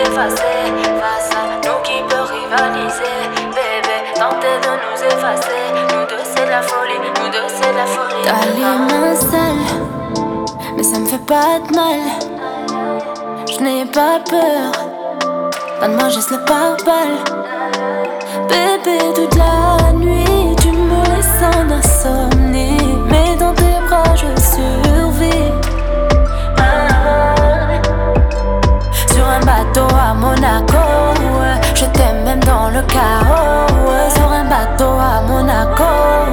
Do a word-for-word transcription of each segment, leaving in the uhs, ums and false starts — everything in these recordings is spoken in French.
effacer. Face à nous qui peut rivaliser. Bébé, tenter de nous effacer. Nous deux c'est de la folie, nous deux c'est de la folie. T'as les mains sales, mais ça me fait pas de mal. Je n'ai pas peur, donne-moi juste le pare-balles. Bébé, toute la nuit, tu me laisses en insomnie. Mais dans tes bras, je survis. Sur un bateau à Monaco, je t'aime même dans le chaos. Sur un bateau à Monaco.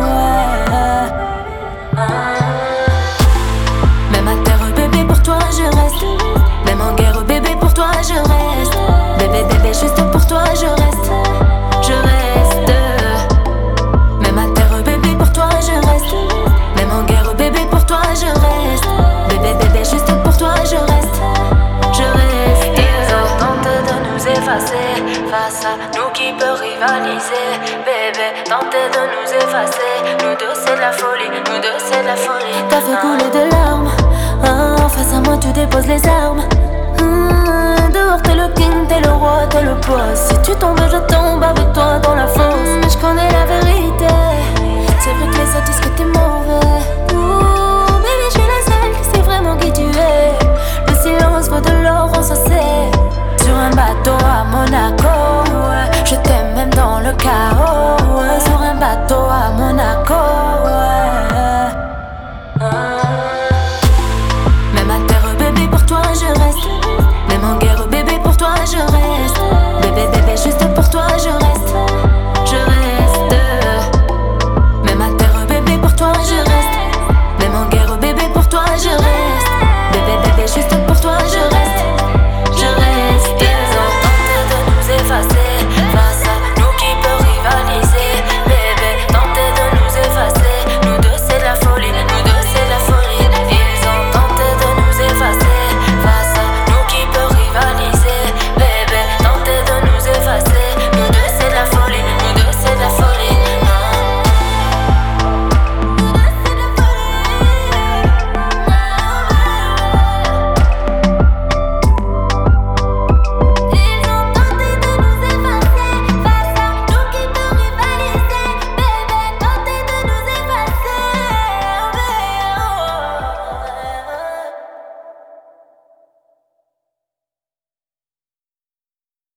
Même à terre, bébé, pour toi je reste. Même en guerre, bébé, pour toi je reste. Bébé, bébé, juste pour toi je reste. Je reste. Même à terre, bébé, pour toi je reste. Même en guerre, bébé, pour toi je reste. Bébé, bébé, juste pour toi je reste. Je reste. Ils ont tenté de nous effacer. Face à nous qui peut rivaliser. Bébé, tenter de nous effacer. Nous deux c'est de la folie, nous deux c'est de la folie. T'as fait couler de larmes, ah, face à moi tu déposes les armes. ah, Dehors t'es le king, t'es le roi, t'es le boss. Si tu tombes je tombe avec toi dans la fosse. Mais je connais la vérité. C'est vrai que les autres disent que t'es mauvais. Ouh, baby je suis la seule qui sait vraiment qui tu es. Le silence vaut de l'or ensoncé. Sur un bateau à Monaco, je t'aime même dans le chaos. Sur un bateau